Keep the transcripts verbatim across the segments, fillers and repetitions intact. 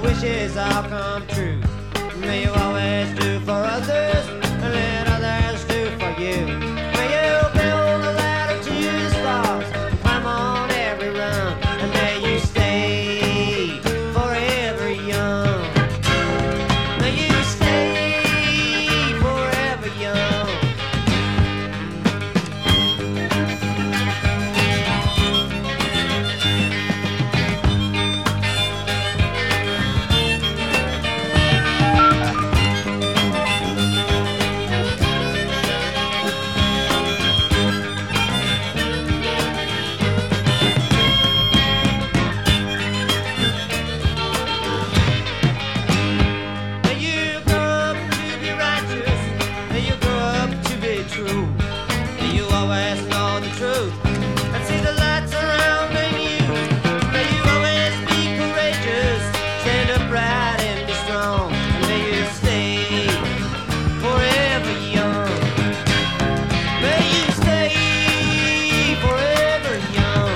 wishes all come true. May you always do for others and let others do for you. May you build a ladder to the stars and climb on every rung, and may you stay forever young. May you stay forever young. True. May you always know the truth and see the light surrounding you. May you always be courageous, stand upright and be strong. And may you stay forever young. May you stay forever young.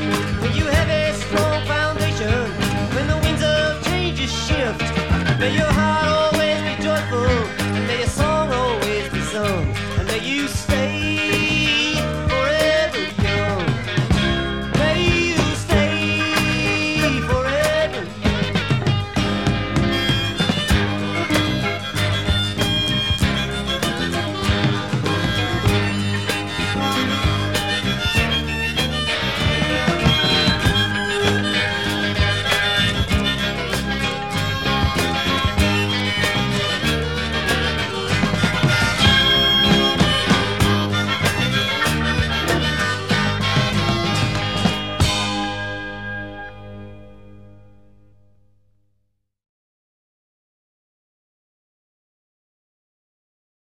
May your